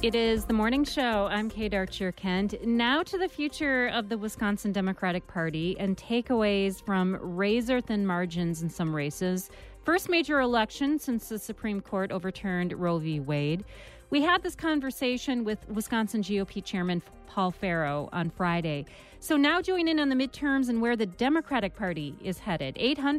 It is the morning show. I'm Kate Archer-Kent. Now to the future of the Wisconsin Democratic Party and takeaways from razor-thin margins in some races. First major election since the Supreme Court overturned Roe v. Wade. We had this conversation with Wisconsin GOP Chairman Paul Farrow on Friday. So now join in on the midterms and where the Democratic Party is headed.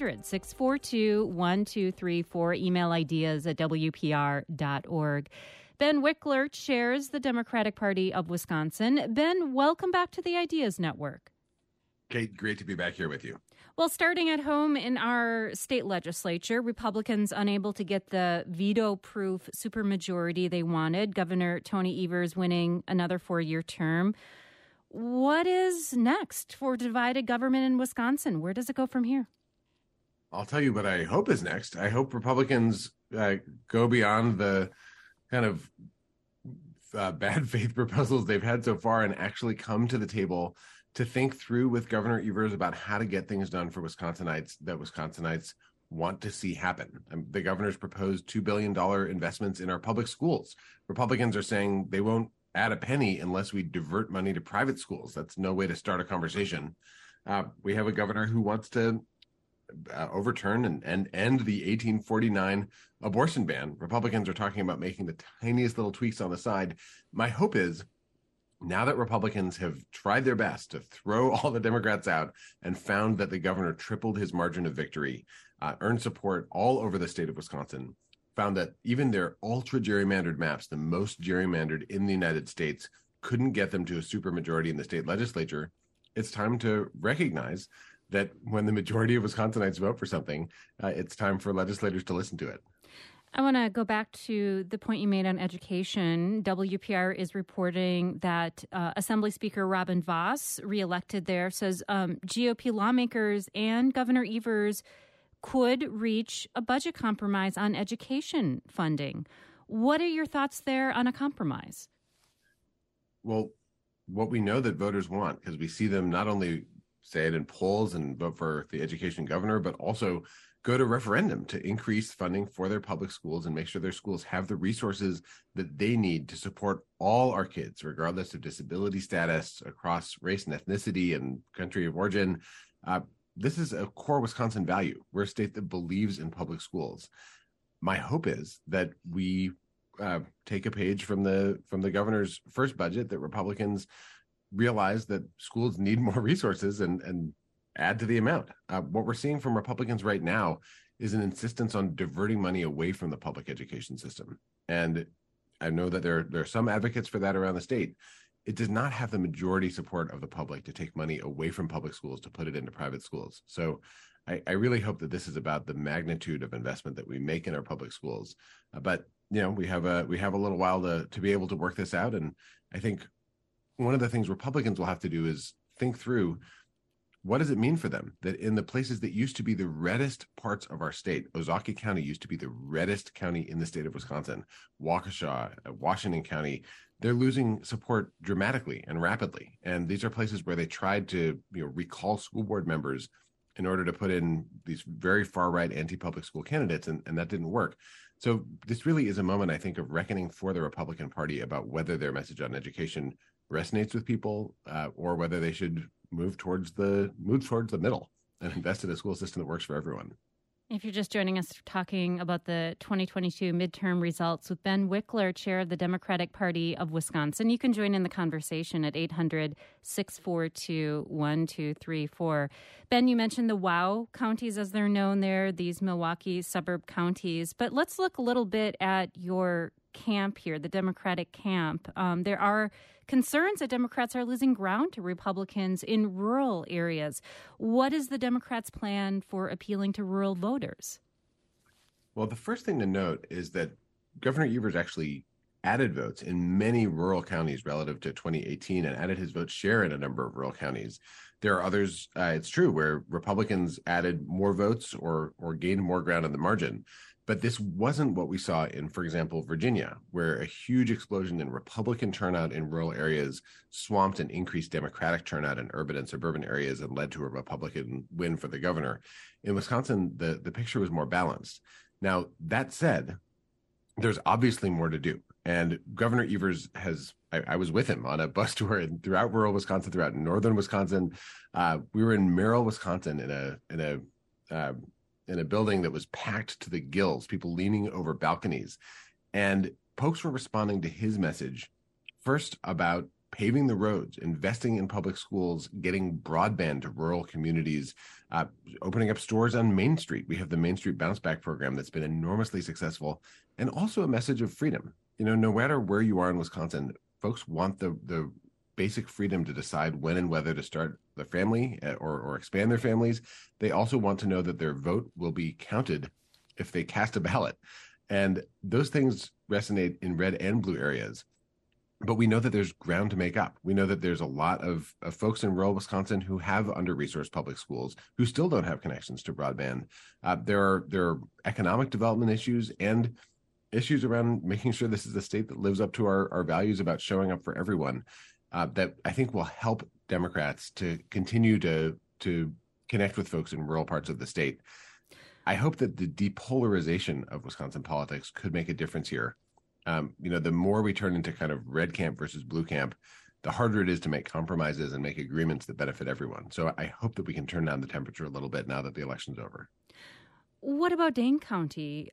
800-642-1234. Email ideas at WPR.org. Ben Wickler chairs the Democratic Party of Wisconsin. Ben, welcome back to the Ideas Network. Kate, great to be back here with you. Well, starting at home in our state legislature, Republicans unable to get the veto-proof supermajority they wanted. Governor Tony Evers winning another 4-year term. What is next for divided government in Wisconsin? Where does it go from here? I'll tell you what I hope is next. I hope Republicans go beyond the kind of bad faith proposals they've had so far and actually come to the table to think through with Governor Evers about how to get things done for Wisconsinites that Wisconsinites want to see happen. The governor's proposed $2 billion investments in our public schools. Republicans are saying they won't add a penny unless we divert money to private schools. That's no way to start a conversation. We have a governor who wants to overturn and end the 1849 abortion ban. Republicans are talking about making the tiniest little tweaks on the side. My hope is, now that Republicans have tried their best to throw all the Democrats out and found that the governor tripled his margin of victory, earned support all over the state of Wisconsin, found that even their ultra gerrymandered maps, the most gerrymandered in the United States, couldn't get them to a supermajority in the state legislature, it's time to recognize that when the majority of Wisconsinites vote for something, it's time for legislators to listen to it. I want to go back to the point you made on education. WPR is reporting that Assembly Speaker Robin Vos, reelected there, says GOP lawmakers and Governor Evers could reach a budget compromise on education funding. What are your thoughts there on a compromise? Well, what we know that voters want, because we see them not only say it in polls and vote for the education governor, but also go to referendum to increase funding for their public schools and make sure their schools have the resources that they need to support all our kids, regardless of disability status, across race and ethnicity and country of origin. This is a core Wisconsin value. We're a state that believes in public schools. My hope is that we take a page from the governor's first budget, that Republicans realize that schools need more resources and add to the amount. What we're seeing from Republicans right now is an insistence on diverting money away from the public education system. And I know that there are some advocates for that around the state. It does not have the majority support of the public to take money away from public schools to put it into private schools. So I really hope that this is about the magnitude of investment that we make in our public schools. But we have a little while to be able to work this out. And I think one of the things Republicans will have to do is think through, what does it mean for them that in the places that used to be the reddest parts of our state, Ozaukee County used to be the reddest county in the state of Wisconsin, Waukesha, Washington County, they're losing support dramatically and rapidly. And these are places where they tried to recall school board members in order to put in these very far-right anti-public school candidates, and that didn't work. So this really is a moment, I think, of reckoning for the Republican Party about whether their message on education resonates with people or whether they should move towards the middle and invest in a school system that works for everyone. If you're just joining us, talking about the 2022 midterm results with Ben Wickler, chair of the Democratic Party of Wisconsin. You can join in the conversation at 800-642-1234. Ben, you mentioned the WOW counties, as they're known there, these Milwaukee suburb counties. But let's look a little bit at your camp here, the Democratic camp. There are concerns that Democrats are losing ground to Republicans in rural areas. What is the Democrats' plan for appealing to rural voters? Well, the first thing to note is that Governor Evers actually added votes in many rural counties relative to 2018 and added his vote share in a number of rural counties. There are others, it's true, where Republicans added more votes or gained more ground on the margin. But this wasn't what we saw in, for example, Virginia, where a huge explosion in Republican turnout in rural areas swamped an increased Democratic turnout in urban and suburban areas and led to a Republican win for the governor. In Wisconsin, the picture was more balanced. Now, that said, there's obviously more to do. And Governor Evers I was with him on a bus tour throughout rural Wisconsin, throughout northern Wisconsin. We were in Merrill, Wisconsin, in a building that was packed to the gills, people leaning over balconies. And folks were responding to his message, first about paving the roads, investing in public schools, getting broadband to rural communities, opening up stores on Main Street. We have the Main Street Bounce Back program that's been enormously successful, and also a message of freedom. No matter where you are in Wisconsin, folks want the basic freedom to decide when and whether to start the family or expand their families. They also want to know that their vote will be counted if they cast a ballot. And those things resonate in red and blue areas. But we know that there's ground to make up. We know that there's a lot of folks in rural Wisconsin who have under-resourced public schools who still don't have connections to broadband. There are economic development issues and issues around making sure this is a state that lives up to our values about showing up for everyone, that I think will help Democrats to continue to connect with folks in rural parts of the state. I hope that the depolarization of Wisconsin politics could make a difference here. The more we turn into kind of red camp versus blue camp, the harder it is to make compromises and make agreements that benefit everyone. So I hope that we can turn down the temperature a little bit now that the election's over. What about Dane County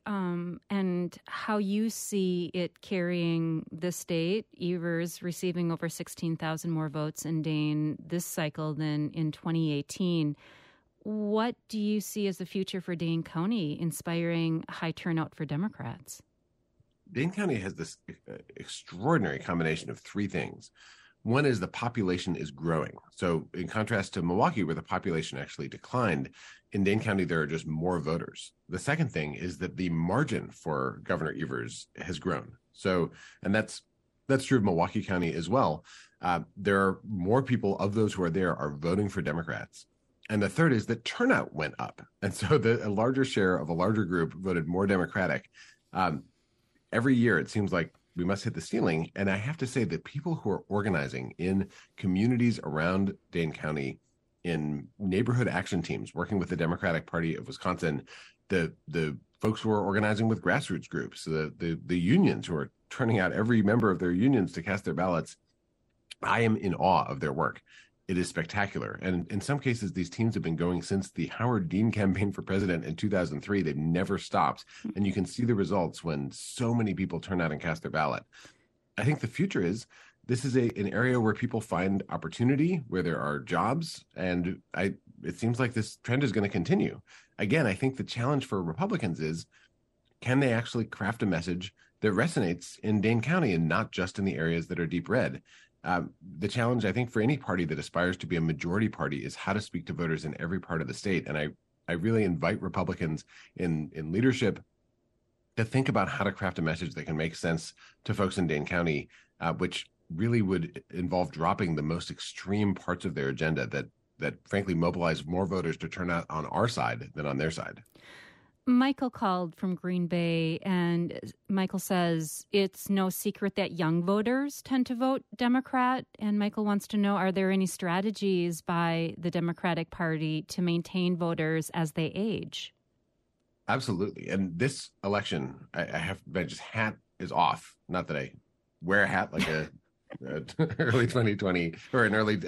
and how you see it carrying the state? Evers receiving over 16,000 more votes in Dane this cycle than in 2018. What do you see as the future for Dane County, inspiring high turnout for Democrats? Dane County has this extraordinary combination of three things. One is the population is growing. So in contrast to Milwaukee, where the population actually declined, in Dane County, there are just more voters. The second thing is that the margin for Governor Evers has grown. So, and that's true of Milwaukee County as well. There are more people of those who are there are voting for Democrats. And the third is that turnout went up. And so a larger share of a larger group voted more Democratic. Every year, it seems like we must hit the ceiling. And I have to say that people who are organizing in communities around Dane County, in neighborhood action teams, working with the Democratic Party of Wisconsin, the folks who are organizing with grassroots groups, the unions who are turning out every member of their unions to cast their ballots, I am in awe of their work. It is spectacular. And in some cases, these teams have been going since the Howard Dean campaign for president in 2003. They've never stopped. And you can see the results when so many people turn out and cast their ballot. I think the future is this is an area where people find opportunity, where there are jobs. And it seems like this trend is going to continue. Again, I think the challenge for Republicans is, can they actually craft a message that resonates in Dane County and not just in the areas that are deep red? The challenge, I think, for any party that aspires to be a majority party is how to speak to voters in every part of the state. And I really invite Republicans in leadership to think about how to craft a message that can make sense to folks in Dane County, which really would involve dropping the most extreme parts of their agenda that frankly mobilize more voters to turn out on our side than on their side. Michael called from Green Bay, and Michael says it's no secret that young voters tend to vote Democrat. And Michael wants to know, are there any strategies by the Democratic Party to maintain voters as they age? Absolutely. And this election, I have my just hat is off. Not that I wear a hat like a early 2020 or an early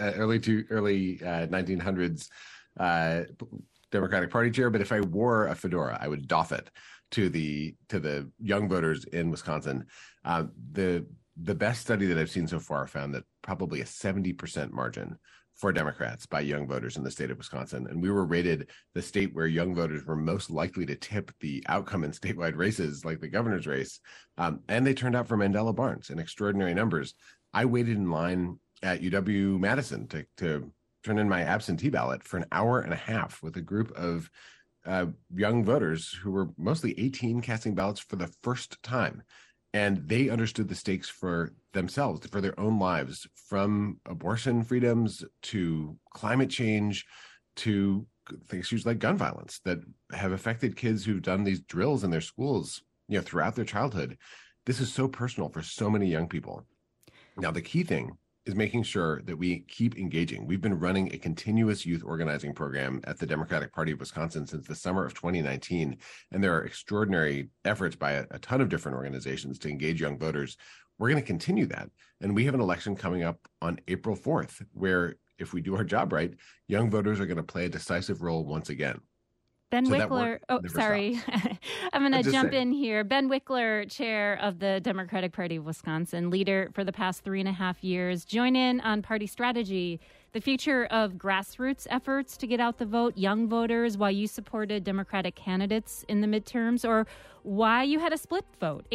1900s Democratic Party chair, but if I wore a fedora, I would doff it to the young voters in Wisconsin. The best study that I've seen so far found that probably a 70% margin for Democrats by young voters in the state of Wisconsin. And we were rated the state where young voters were most likely to tip the outcome in statewide races, like the governor's race. And they turned out for Mandela Barnes in extraordinary numbers. I waited in line at UW-Madison to turn in my absentee ballot for an hour and a half with a group of young voters who were mostly 18 casting ballots for the first time. And they understood the stakes for themselves, for their own lives, from abortion freedoms to climate change to issues like gun violence that have affected kids who've done these drills in their schools, throughout their childhood. This is so personal for so many young people. Now, the key thing is making sure that we keep engaging. We've been running a continuous youth organizing program at the Democratic Party of Wisconsin since the summer of 2019. And there are extraordinary efforts by a ton of different organizations to engage young voters. We're going to continue that. And we have an election coming up on April 4th, where if we do our job right, young voters are going to play a decisive role once again. Ben Wickler, sorry. I'm going to jump in here. Ben Wickler, chair of the Democratic Party of Wisconsin, leader for the past 3.5 years. Join in on party strategy, the future of grassroots efforts to get out the vote, young voters, why you supported Democratic candidates in the midterms, or why you had a split vote.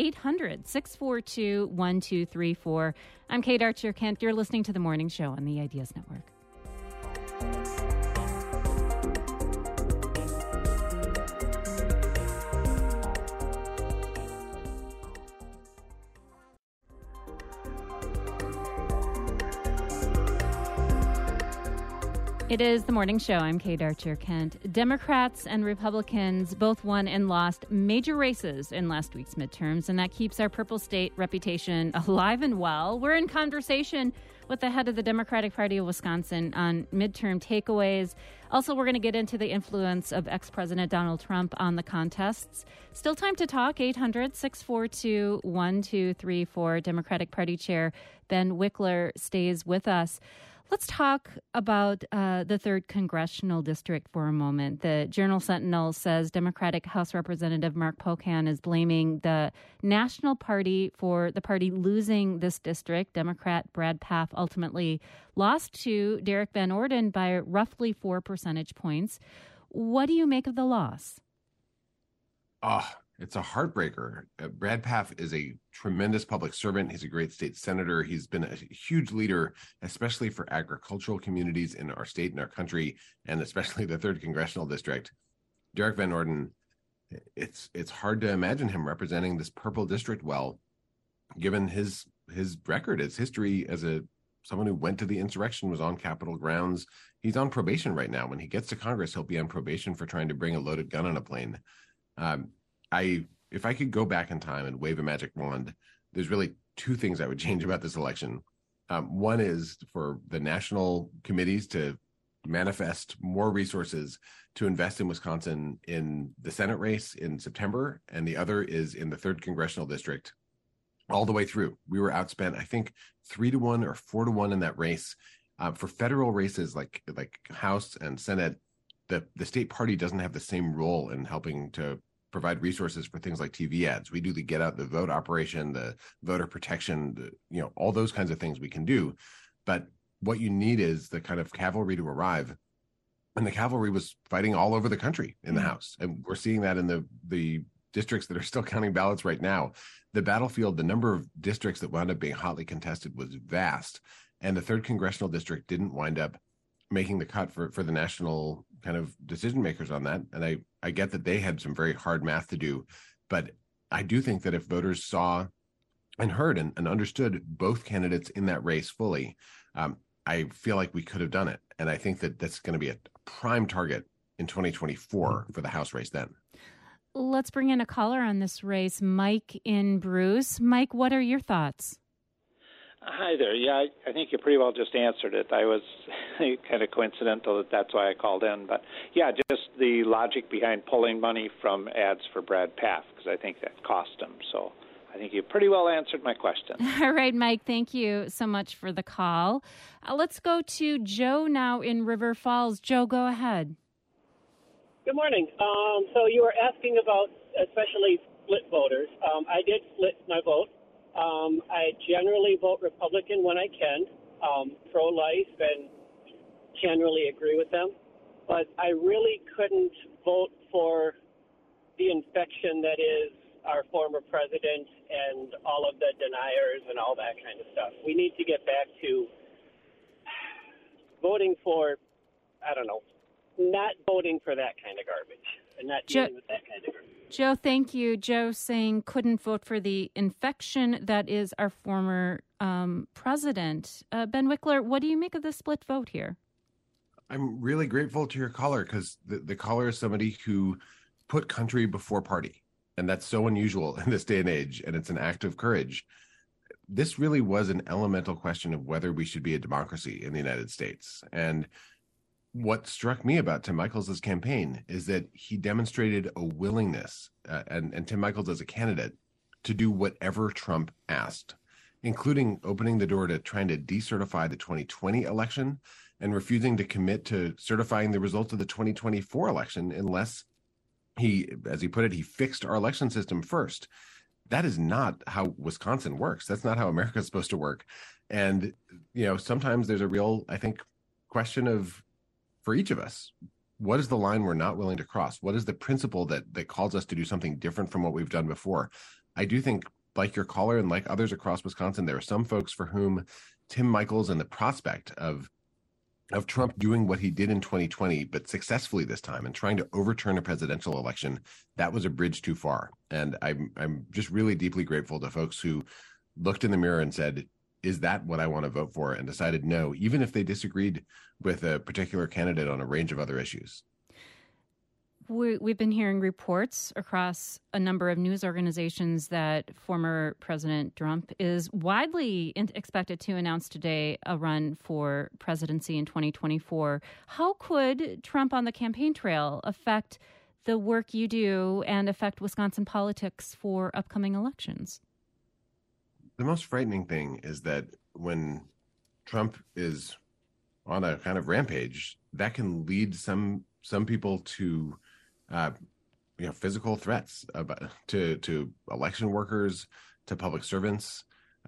800-642-1234. I'm Kate Archer-Kent. You're listening to The Morning Show on the Ideas Network. It is The Morning Show. I'm Kate Archer-Kent. Democrats and Republicans both won and lost major races in last week's midterms, and that keeps our Purple State reputation alive and well. We're in conversation with the head of the Democratic Party of Wisconsin on midterm takeaways. Also, we're going to get into the influence of ex-President Donald Trump on the contests. Still time to talk. 800-642-1234. Democratic Party Chair Ben Wickler stays with us. Let's talk about the 3rd Congressional District for a moment. The Journal-Sentinel says Democratic House Representative Mark Pocan is blaming the National Party for the party losing this district. Democrat Brad Pfaff ultimately lost to Derek Van Orden by roughly 4 percentage points. What do you make of the loss? It's a heartbreaker. Brad Pfaff is a tremendous public servant. He's a great state senator. He's been a huge leader, especially for agricultural communities in our state and our country, and especially the 3rd Congressional District. Derek Van Orden, it's hard to imagine him representing this purple district well, given his record, his history as someone who went to the insurrection, was on Capitol grounds. He's on probation right now. When he gets to Congress, he'll be on probation for trying to bring a loaded gun on a plane. If I could go back in time and wave a magic wand, there's really 2 things I would change about this election. One is for the national committees to manifest more resources to invest in Wisconsin in the Senate race in September, and the other is in the 3rd Congressional District all the way through. We were outspent, I think, 3-1 or 4-1 in that race. For federal races like House and Senate, the state party doesn't have the same role in helping to provide resources for things like TV ads. We do the get out the vote operation, the voter protection, all those kinds of things we can do. But what you need is the kind of cavalry to arrive. And the cavalry was fighting all over the country in the House. And we're seeing that in the districts that are still counting ballots right now. The battlefield, the number of districts that wound up being hotly contested was vast. And the 3rd Congressional District didn't wind up making the cut for the national kind of decision makers on that. And I get that they had some very hard math to do, but I do think that if voters saw and heard and understood both candidates in that race fully, I feel like we could have done it. And I think that that's going to be a prime target in 2024 for the House race then. Let's bring in a caller on this race, Mike in Bruce. Mike, what are your thoughts? Hi there. Yeah, I think you pretty well just answered it. I was kind of coincidental that's why I called in. But, yeah, just the logic behind pulling money from ads for Brad Pfaff, because I think that cost him. So I think you pretty well answered my question. All right, Mike, thank you so much for the call. Let's go to Joe now in River Falls. Joe, go ahead. Good morning. So you were asking about especially split voters. I did split my vote. I generally vote Republican when I can, pro-life, and generally agree with them. But I really couldn't vote for the infection that is our former president and all of the deniers and all that kind of stuff. We need to get back to voting for, not voting for that kind of garbage and not dealing with that kind of garbage. Joe, thank you. Joe saying couldn't vote for the infection that is our former president. Ben Wickler, what do you make of the split vote here? I'm really grateful to your caller because the caller is somebody who put country before party. And that's so unusual in this day and age. And it's an act of courage. this really was an elemental question of whether we should be a democracy in the United States. And what struck me about Tim Michels' campaign is that he demonstrated a willingness, and Tim Michels as a candidate, to do whatever Trump asked, including opening the door to trying to decertify the 2020 election and refusing to commit to certifying the results of the 2024 election unless he, as he put it, he fixed our election system first. That is not how Wisconsin works. That's not how America is supposed to work. And, sometimes there's a real, I think, question of, for each of us, what is the line we're not willing to cross? What is the principle that calls us to do something different from what we've done before? I do think, like your caller and like others across Wisconsin, there are some folks for whom Tim Michels and the prospect of Trump doing what he did in 2020, but successfully this time, and trying to overturn a presidential election, that was a bridge too far. And I'm just really deeply grateful to folks who looked in the mirror and said, is that what I want to vote for? And decided no, even if they disagreed with a particular candidate on a range of other issues. We've been hearing reports across a number of news organizations that former President Trump is widely expected to announce today a run for presidency in 2024. How could Trump on the campaign trail affect the work you do and affect Wisconsin politics for upcoming elections? The most frightening thing is that when Trump is on a kind of rampage, that can lead some people to physical threats to election workers, to public servants.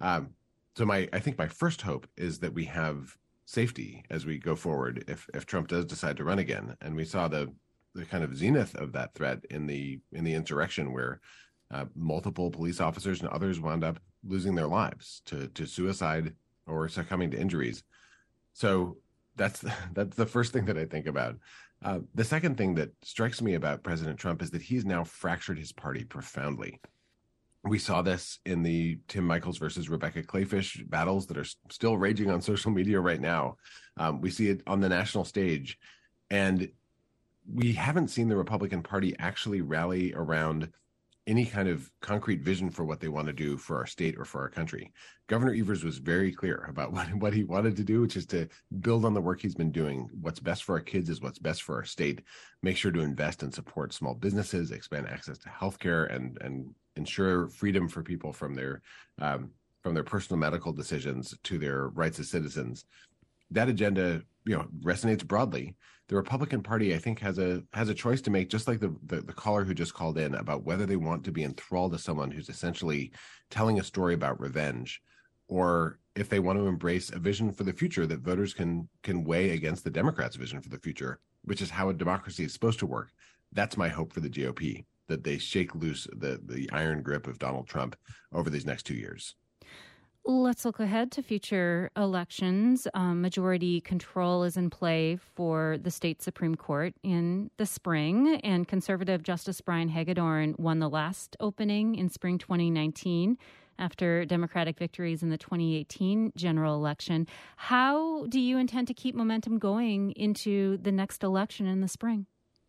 So I think my first hope is that we have safety as we go forward if Trump does decide to run again. And we saw the kind of zenith of that threat in the insurrection, where multiple police officers and others wound up losing their lives to suicide or succumbing to injuries. So that's the first thing that I think about. The second thing that strikes me about President Trump is that he's now fractured his party profoundly. We saw this in the Tim Michels versus Rebecca Kleefisch battles that are still raging on social media right now. We see it on the national stage. And we haven't seen the Republican Party actually rally around any kind of concrete vision for what they want to do for our state or for our country. Governor Evers was very clear about what he wanted to do, which is to build on the work he's been doing. What's best for our kids is what's best for our state. Make sure to invest and support small businesses, expand access to healthcare, and ensure freedom for people from their personal medical decisions to their rights as citizens. That agenda, resonates broadly. The Republican Party, I think, has a choice to make, just like the caller who just called in, about whether they want to be enthralled to someone who's essentially telling a story about revenge, or if they want to embrace a vision for the future that voters can weigh against the Democrats' vision for the future, which is how a democracy is supposed to work. That's my hope for the GOP, that they shake loose the iron grip of Donald Trump over these next 2 years. Let's look ahead to future elections. Majority control is in play for the state Supreme Court in the spring, and conservative Justice Brian Hagedorn won the last opening in spring 2019 after Democratic victories in the 2018 general election. How do you intend to keep momentum going into the next election in the spring?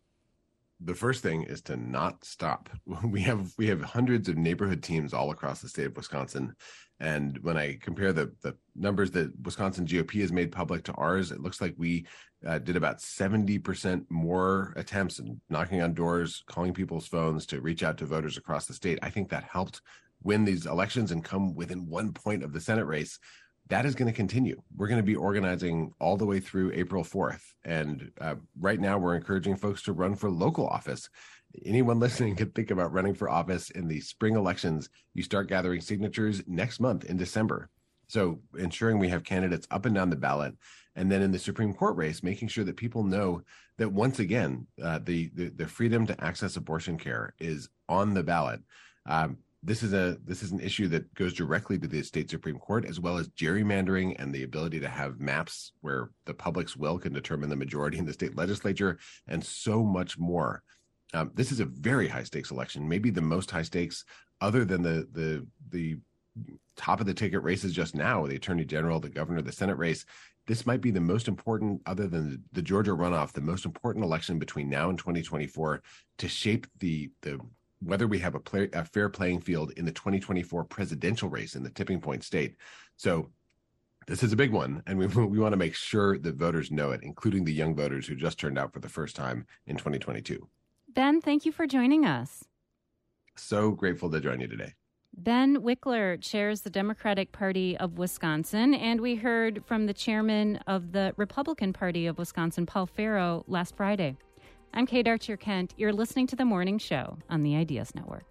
The first thing is to not stop. We have hundreds of neighborhood teams all across the state of Wisconsin. And when I compare the numbers that Wisconsin GOP has made public to ours, it looks like we did about 70% more attempts and knocking on doors, calling people's phones to reach out to voters across the state. I think that helped win these elections and come within 1 point of the Senate race. That is going to continue. We're going to be organizing all the way through April 4th. And right now we're encouraging folks to run for local office. Anyone listening could think about running for office in the spring elections. You start gathering signatures next month in December. So ensuring we have candidates up and down the ballot. And then in the Supreme Court race, making sure that people know that once again, the freedom to access abortion care is on the ballot. This is an issue that goes directly to the state Supreme Court, as well as gerrymandering and the ability to have maps where the public's will can determine the majority in the state legislature, and so much more. This is a very high stakes election, maybe the most high stakes other than the top of the ticket races just now, the attorney general, the governor, the Senate race. This might be the most important, other than the Georgia runoff, the most important election between now and 2024 to shape the whether we have a fair playing field in the 2024 presidential race in the tipping point state. So this is a big one, and we want to make sure that voters know it, including the young voters who just turned out for the first time in 2022. Ben, thank you for joining us. So grateful to join you today. Ben Wikler chairs the Democratic Party of Wisconsin, and we heard from the chairman of the Republican Party of Wisconsin, Paul Farrow, last Friday. I'm Kate Archer-Kent. You're listening to The Morning Show on the Ideas Network.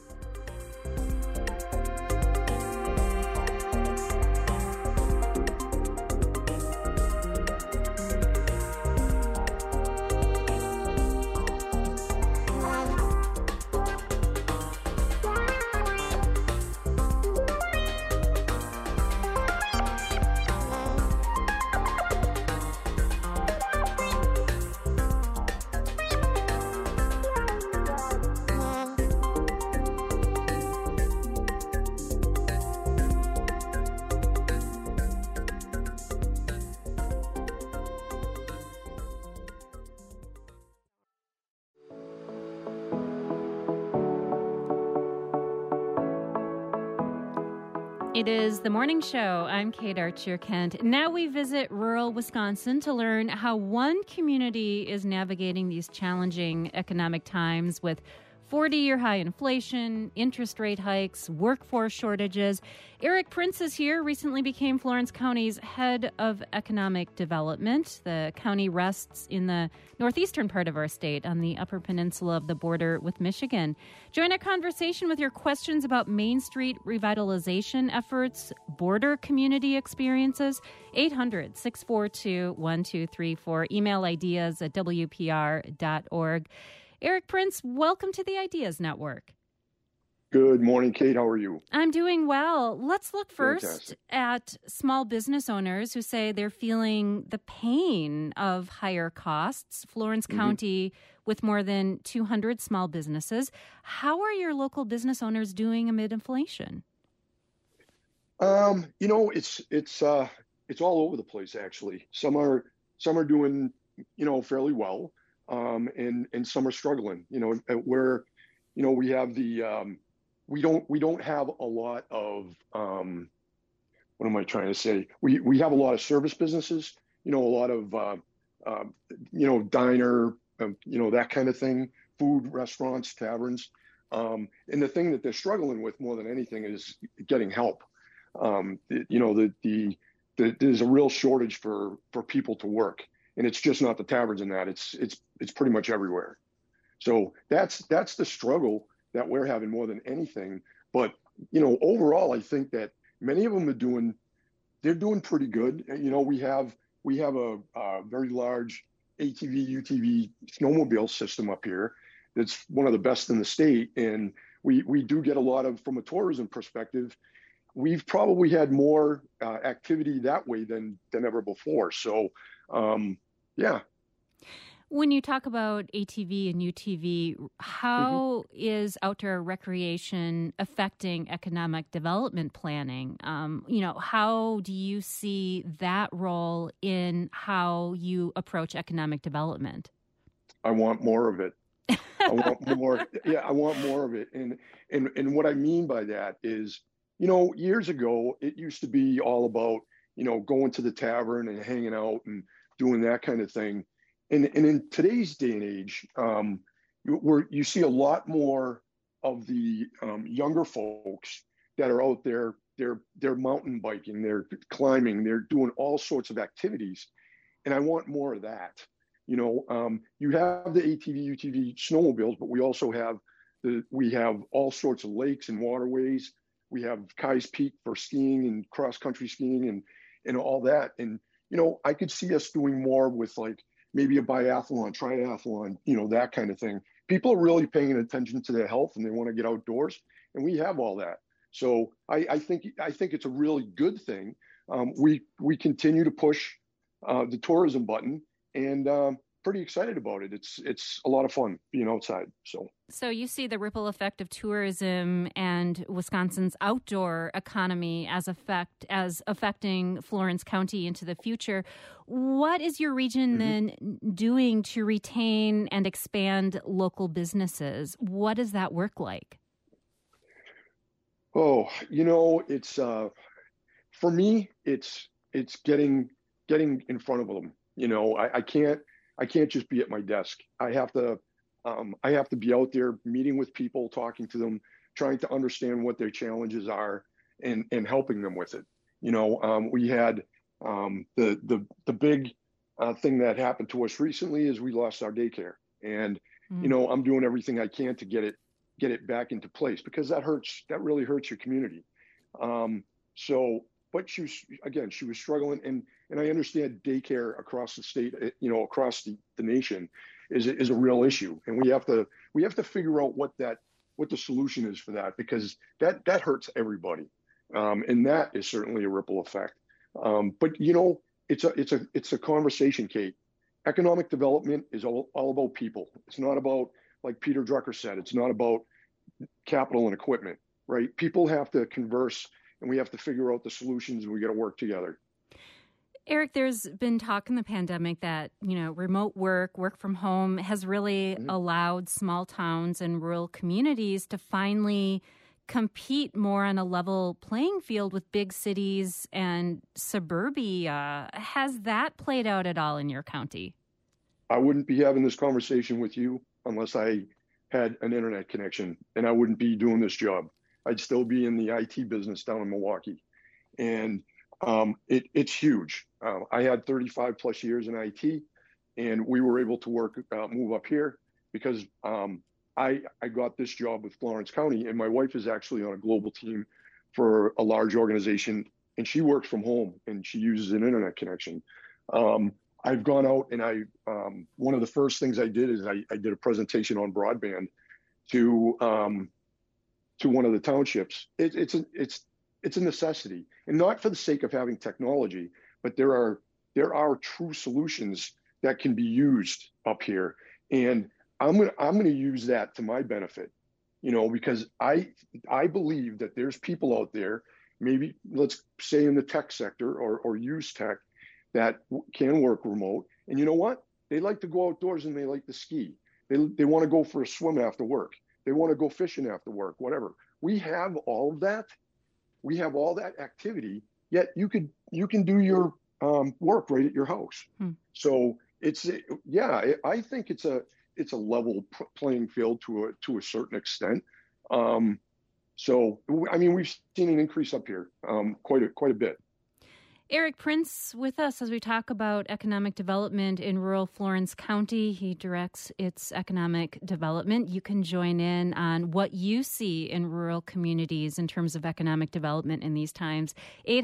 It is The Morning Show. I'm Kate Archer-Kent. Now we visit rural Wisconsin to learn how one community is navigating these challenging economic times with 40-year high inflation, interest rate hikes, workforce shortages. Eric Prince is here, recently became Florence County's head of economic development. The county rests in the northeastern part of our state on the upper peninsula of the border with Michigan. Join a conversation with your questions about Main Street revitalization efforts, border community experiences, 800-642-1234. Email ideas@wpr.org. Eric Prince, welcome to the Ideas Network. Good morning, Kate. How are you? I'm doing well. Let's look first Fantastic. at small business owners who say they're feeling the pain of higher costs. Florence County with more than 200 small businesses. How are your local business owners doing amid inflation? It's all over the place, actually. Some are doing, fairly well. And some are struggling, where, we have we don't have a lot of, what am I trying to say? We have a lot of service businesses, a lot of, diner, that kind of thing, food, restaurants, taverns. And the thing that they're struggling with more than anything is getting help. There's a real shortage for people to work. And it's just not the taverns in that. It's pretty much everywhere. So that's the struggle that we're having more than anything. But overall, I think that many of them they're doing pretty good. We have a very large ATV, UTV snowmobile system up here. That's one of the best in the state, and we do get a lot of, from a tourism perspective. We've probably had more activity that way than ever before. So. Yeah. When you talk about ATV and UTV, how is outdoor recreation affecting economic development planning? How do you see that role in how you approach economic development? I want more of it. I want more. Yeah, I want more of it. And what I mean by that is, years ago, it used to be all about, going to the tavern and hanging out and doing that kind of thing. And in today's day and age, you see a lot more of the younger folks that are out there. They're mountain biking, they're climbing, they're doing all sorts of activities. And I want more of that. You have the ATV, UTV snowmobiles, but we also have all sorts of lakes and waterways. We have Kai's Peak for skiing and cross-country skiing and all that. And I could see us doing more with like maybe a biathlon, triathlon, that kind of thing. People are really paying attention to their health and they want to get outdoors, and we have all that. So I think it's a really good thing. We continue to push the tourism button, and pretty excited about it. It's a lot of fun being outside. So you see the ripple effect of tourism and Wisconsin's outdoor economy as affecting Florence County into the future. What is your region then doing to retain and expand local businesses? What does that work like? Oh, it's for me, it's getting in front of them. I can't just be at my desk. I have to be out there meeting with people, talking to them, trying to understand what their challenges are and helping them with it. We had the big thing that happened to us recently is we lost our daycare, and I'm doing everything I can to get it back into place, because that really hurts your community. But she was struggling, and I understand daycare across the state, across the nation is a real issue. And we have to figure out what the solution is for that, because that hurts everybody. And that is certainly a ripple effect. But it's a conversation, Kate. Economic development is all about people. It's not about, like Peter Drucker said, it's not about capital and equipment, right? People have to converse, and we have to figure out the solutions, and we got to work together. Eric, there's been talk in the pandemic that, remote work from home has really allowed small towns and rural communities to finally compete more on a level playing field with big cities and suburbia. Has that played out at all in your county? I wouldn't be having this conversation with you unless I had an internet connection, and I wouldn't be doing this job. I'd still be in the IT business down in Milwaukee. And it's huge. I had 35 plus years in IT, and we were able to move up here because I got this job with Florence County, and my wife is actually on a global team for a large organization, and she works from home, and she uses an internet connection. I've gone out, and one of the first things I did is I did a presentation on broadband to one of the townships. It's a necessity, and not for the sake of having technology, but there are true solutions that can be used up here, and I'm gonna use that to my benefit, because I believe that there's people out there, maybe let's say in the tech sector or use tech, that can work remote, and you know what? They like to go outdoors and they like to ski. They want to go for a swim after work. They want to go fishing after work, whatever. We have all of that. We have all that activity, yet you can do your work right at your house. So I think it's a level playing field to a certain extent. So I mean, we've seen an increase up here quite a bit. Eric Prince with us as we talk about economic development in rural Florence County. He directs its economic development. You can join in on what you see in rural communities in terms of economic development in these times.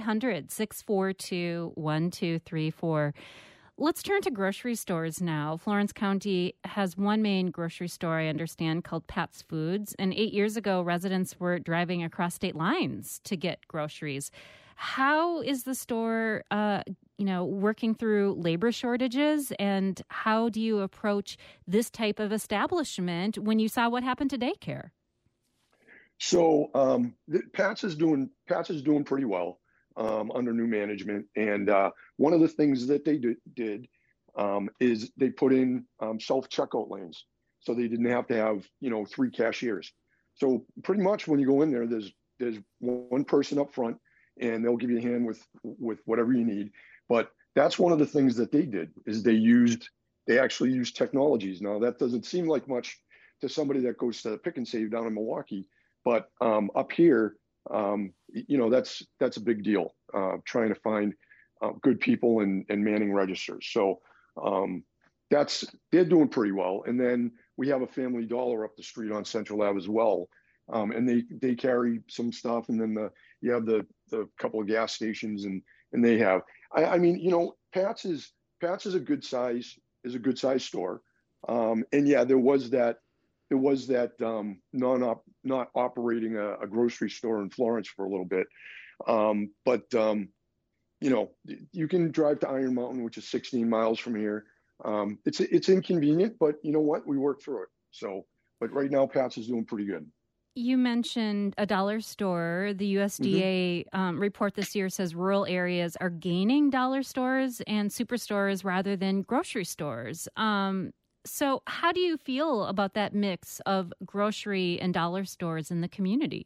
800-642-1234. Let's turn to grocery stores now. Florence County has one main grocery store, I understand, called Pat's Foods. And 8 years ago, residents were driving across state lines to get groceries. How is the store, working through labor shortages, and how do you approach this type of establishment when you saw what happened to daycare? So Pat's is doing pretty well under new management, and one of the things that they did is they put in self-checkout lanes, so they didn't have to have 3 cashiers. So pretty much when you go in there, there's one person up front, and they'll give you a hand with whatever you need. But that's one of the things that they did, is they actually used technologies. Now, that doesn't seem like much to somebody that goes to Pick and Save down in Milwaukee, but up here, that's a big deal, trying to find good people and manning registers. So they're doing pretty well. And then we have a Family Dollar up the street on Central Ave as well. And they carry some stuff, and then you have the couple of gas stations, and they have. I mean, Pat's is a good size store, and yeah, there was that not operating a grocery store in Florence for a little bit, but you can drive to Iron Mountain, which is 16 miles from here. It's inconvenient, but you know what? We work through it. So, but right now, Pat's is doing pretty good. You mentioned a dollar store. The USDA report this year says rural areas are gaining dollar stores and superstores rather than grocery stores. So how do you feel about that mix of grocery and dollar stores in the community?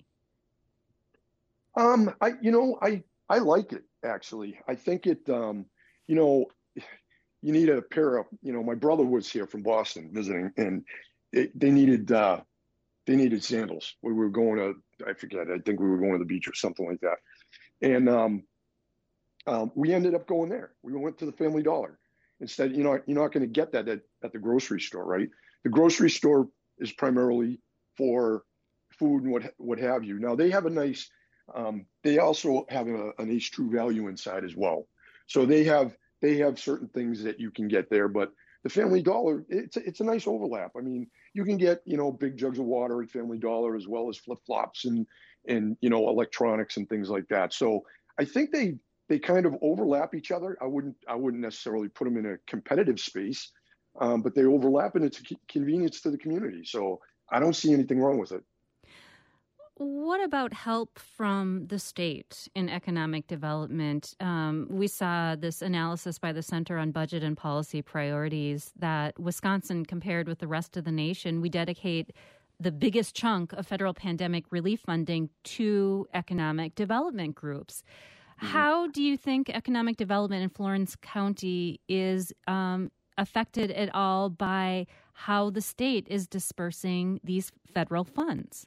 I like it actually. I think it, you know, you need a pair of, my brother was here from Boston visiting, and they needed sandals. We were going to, I forget, I think we were going to the beach or something like that. And we ended up going there. We went to the Family Dollar. Instead, you're not going to get that at the grocery store, right? The grocery store is primarily for food and what have you. Now they have a nice, they also have a nice True Value inside as well. So they have certain things that you can get there, but the Family Dollar, it's a nice overlap. I mean, you can get, big jugs of water at Family Dollar as well as flip-flops and electronics and things like that. So I think they kind of overlap each other. I wouldn't necessarily put them in a competitive space, but they overlap, and it's a convenience to the community. So I don't see anything wrong with it. What about help from the state in economic development? We saw this analysis by the Center on Budget and Policy Priorities that Wisconsin, compared with the rest of the nation, we dedicate the biggest chunk of federal pandemic relief funding to economic development groups. Mm-hmm. How do you think economic development in Florence County is affected at all by how the state is dispersing these federal funds?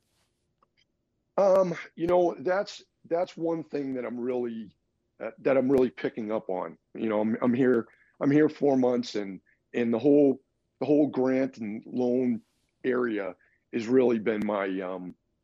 That's one thing that I'm really picking up on. I'm here 4 months, and the whole grant and loan area has really been my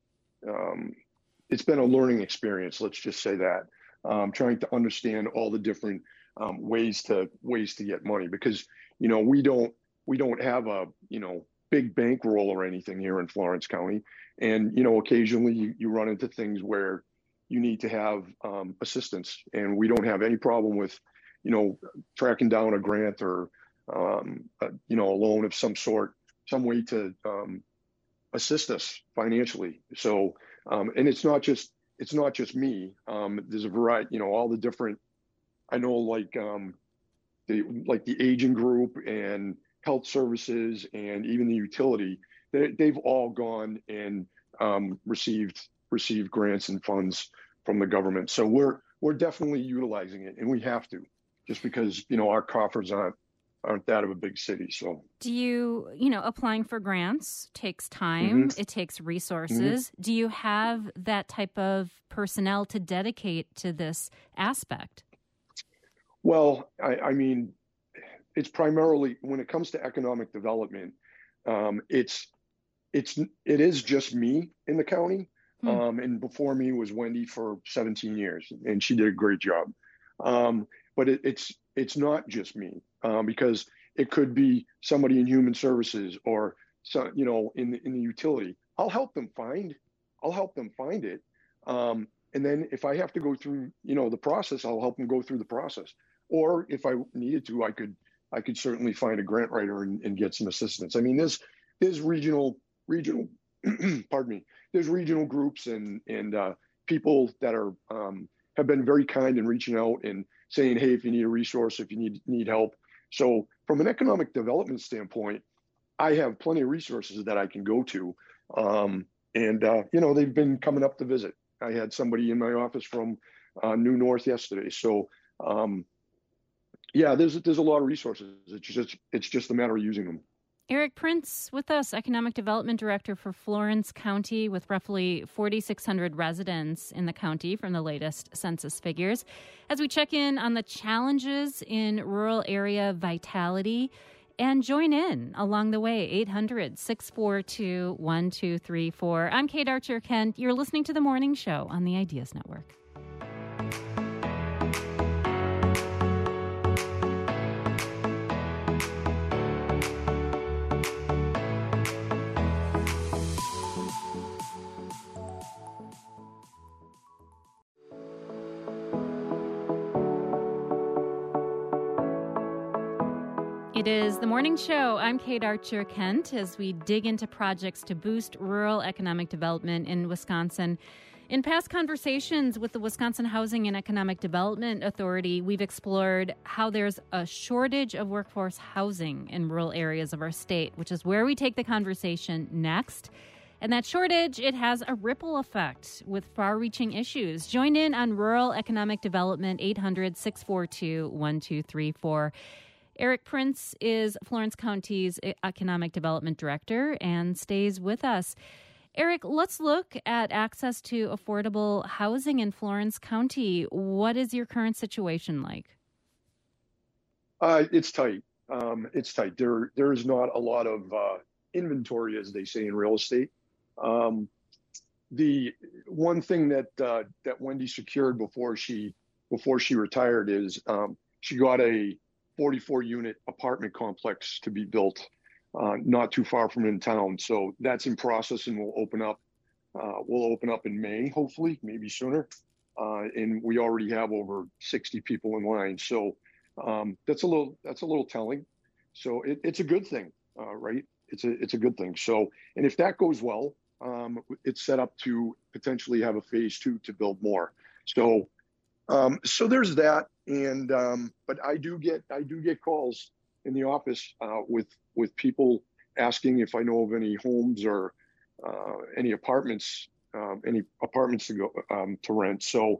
it's been a learning experience. Let's just say that, trying to understand all the different ways to get money, because we don't have a big bankroll or anything here in Florence County. And, occasionally you run into things where you need to have assistance, and we don't have any problem with, tracking down a grant or, a loan of some sort, some way to assist us financially. So, and it's not just me. There's a variety, all the different, I know, like the aging group and health services and even the utility, they've all gone and received grants and funds from the government. So we're definitely utilizing it, and we have to, just because our coffers aren't that of a big city. So do you applying for grants takes time, mm-hmm. It takes resources. Mm-hmm. Do you have that type of personnel to dedicate to this aspect? Well, I mean, it's primarily, when it comes to economic development, it is just me in the county. And before me was Wendy for 17 years, and she did a great job. But it's not just me, because it could be somebody in human services or in the utility. I'll help them find it. And then if I have to go through the process, I'll help them go through the process. Or if I needed to, I could certainly find a grant writer and get some assistance. I mean, there's regional pardon me. There's regional groups and people that are have been very kind in reaching out and saying, hey, if you need a resource, if you need help. So from an economic development standpoint, I have plenty of resources that I can go to. They've been coming up to visit. I had somebody in my office from New North yesterday. So there's a lot of resources. It's just a matter of using them. Eric Prince with us, Economic Development Director for Florence County, with roughly 4,600 residents in the county from the latest census figures. As we check in on the challenges in rural area vitality, and join in along the way, 800-642-1234. I'm Kate Archer-Kent. You're listening to The Morning Show on the Ideas Network. It is the morning show. I'm Kate Archer Kent as we dig into projects to boost rural economic development in Wisconsin. In past conversations with the Wisconsin Housing and Economic Development Authority, we've explored how there's a shortage of workforce housing in rural areas of our state, which is where we take the conversation next. And that shortage, it has a ripple effect with far-reaching issues. Join in on rural economic development, 800-642-1234. Eric Prince is Florence County's Economic Development Director and stays with us. Eric, let's look at access to affordable housing in Florence County. What is your current situation like? It's tight. It's tight. There is not a lot of inventory, as they say in real estate. The one thing that Wendy secured before she retired is she got a 44-unit apartment complex to be built not too far from in town. So that's in process and will open up. We'll open up in May, hopefully, maybe sooner. And we already have over 60 people in line. So that's a little telling. So it's a good thing, right? It's a good thing. So, and if that goes well, it's set up to potentially have a phase 2 to build more. So there's that. And but I do get calls in the office with people asking if I know of any homes or any apartments to go to rent. So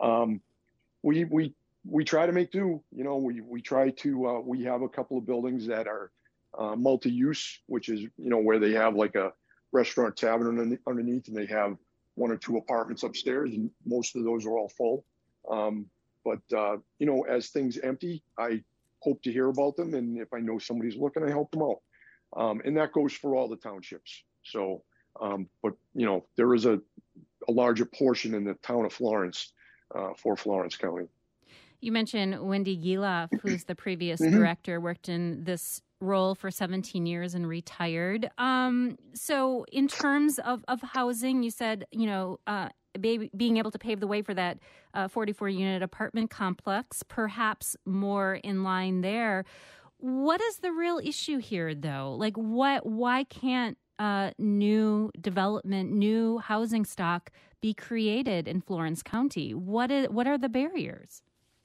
we try to make do. You know, we try to we have a couple of buildings that are multi-use, which is, you know, where they have like a restaurant tavern underneath, and they have 1 or 2 apartments upstairs, and most of those are all full. But you know, as things empty, I hope to hear about them, and if I know somebody's looking, I help them out. And that goes for all the townships. So, but you know, there is a larger portion in the town of Florence for Florence County. You mentioned Wendy Giloff, who's the previous director, worked in this role for 17 years and retired. So in terms of housing, you said, you know, being able to pave the way for that 44-unit apartment complex, perhaps more in line there. What is the real issue here, though? Like, why can't new development, new housing stock be created in Florence County? What are the barriers?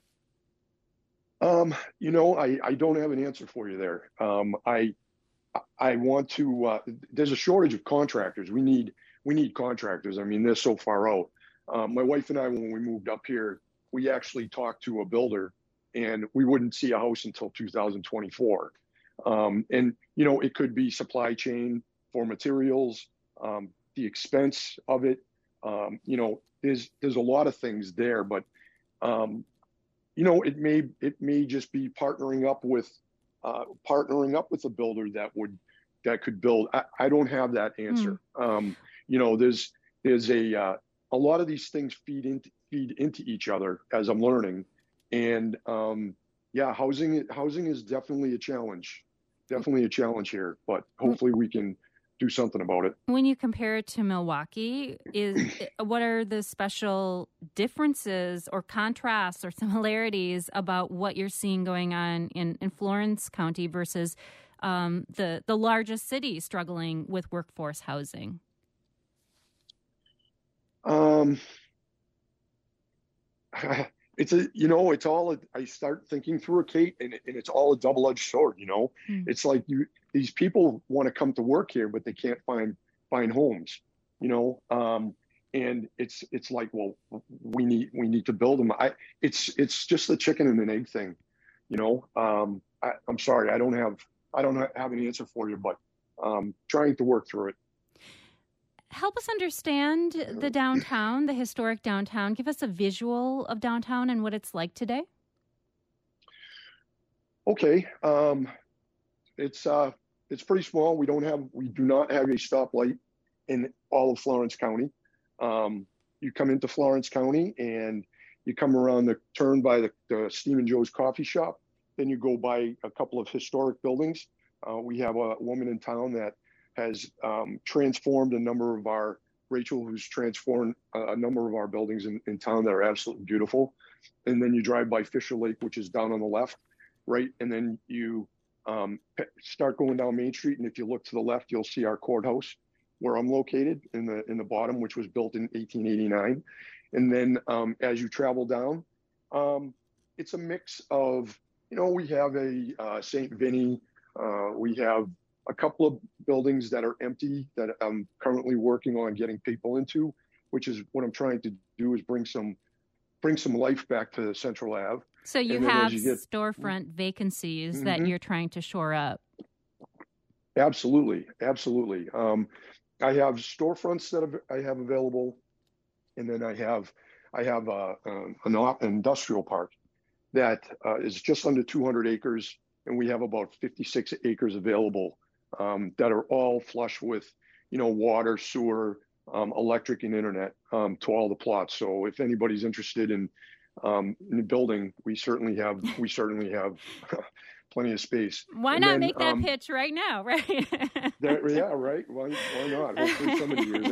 You know, I don't have an answer for you there. I want to. There's a shortage of contractors. We need contractors. I mean, they're so far out. My wife and I, when we moved up here, we actually talked to a builder, and we wouldn't see a house until 2024. And you know, it could be supply chain for materials, the expense of it. You know, there's a lot of things there, but you know, it may just be partnering up with a builder that could build. I don't have that answer. You know, there's a lot of these things feed into each other, as I'm learning, and yeah, housing is definitely a challenge here, but hopefully we can do something about it. When you compare it to Milwaukee, what are the special differences or contrasts or similarities about what you're seeing going on in Florence County versus the largest city struggling with workforce housing? I start thinking through it, Kate, and it's all a double-edged sword. You know, It's like these people want to come to work here, but they can't find homes. You know, and it's like, well, we need to build them. It's just the chicken and an egg thing. You know, I'm sorry, I don't have an answer for you, but trying to work through it. Help us understand the downtown, the historic downtown. Give us a visual of downtown and what it's like today. Okay. It's pretty small. We do not have a stoplight in all of Florence County. You come into Florence County and you come around the turn by the Stephen Joe's coffee shop. Then you go by a couple of historic buildings. We have a woman in town that has transformed a number of Rachel, who's transformed a number of our buildings in town that are absolutely beautiful. And then you drive by Fisher Lake, which is down on the left, right? And then you Start going down Main Street, and if you look to the left, you'll see our courthouse where I'm located in the bottom, which was built in 1889. And then as you travel down, it's a mix of, we have a St. Vinny, we have a couple of buildings that are empty that I'm currently working on getting people into, which is what I'm trying to do, is bring some life back to Central Ave. So you have storefront vacancies that you're trying to shore up. Absolutely. I have storefronts that I have available, and then I have an industrial park that is just under 200 acres, and we have about 56 acres available that are all flush with, water, sewer, electric, and internet to all the plots. So if anybody's interested in the building, we certainly have plenty of space. Why not make that pitch right now, right? Yeah, right. Why not? Hopefully somebody hears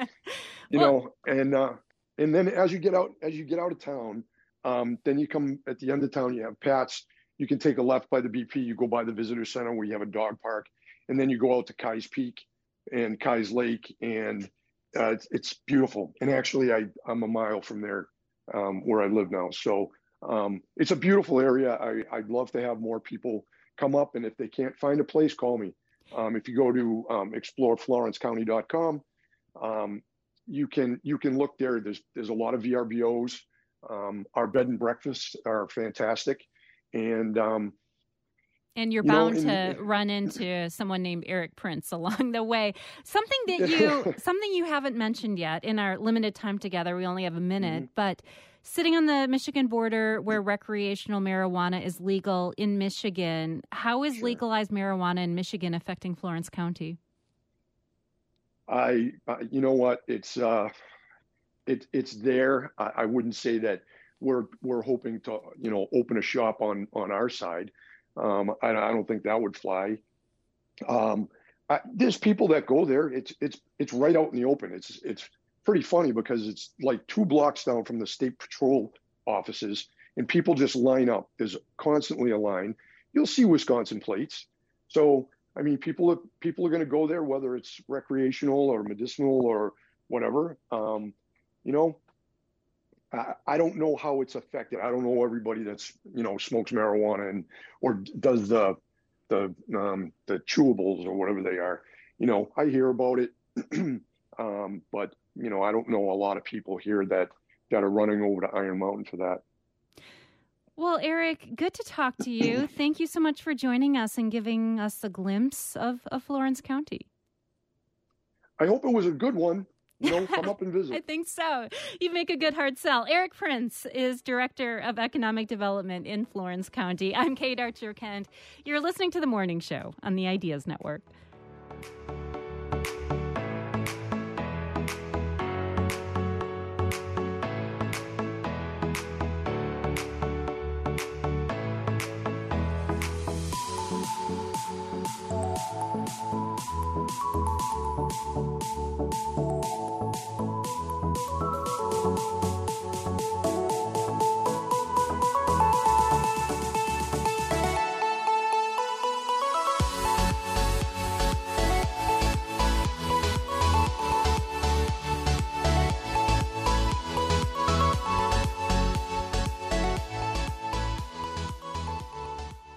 it. And then as you get out of town, then you come at the end of town. You have Pat's. You can take a left by the BP. You go by the visitor center where you have a dog park, and then you go out to Kai's Peak and Kai's Lake, and it's beautiful. And actually, I'm a mile from there where I live now. So it's a beautiful area. I'd love to have more people come up, and if they can't find a place, call me. If you go to exploreflorencecounty.com, you can look there. There's a lot of VRBOs. Our bed and breakfasts are fantastic, and you're bound to run into someone named Eric Prince along the way. Something you haven't mentioned yet in our limited time together. We only have a minute, but sitting on the Michigan border where recreational marijuana is legal in Michigan, how is legalized marijuana in Michigan affecting Florence County? You know what? It's there. I wouldn't say that we're hoping to, open a shop on our side. I don't think that would fly. There's people that go there. It's right out in the open. It's pretty funny because it's like 2 blocks down from the state patrol offices, and people just line up. There's constantly a line. You'll see Wisconsin plates. So, I mean, people are going to go there, whether it's recreational or medicinal or whatever. I don't know how it's affected. I don't know everybody that's, smokes marijuana or does the chewables or whatever they are. I hear about it, but I don't know a lot of people here that are running over to Iron Mountain for that. Well, Eric, good to talk to you. Thank you so much for joining us and giving us a glimpse of Florence County. I hope it was a good one. Come up and visit. I think so. You make a good hard sell. Eric Prince is Director of Economic Development in Florence County. I'm Kate Archer-Kent. You're listening to The Morning Show on the Ideas Network.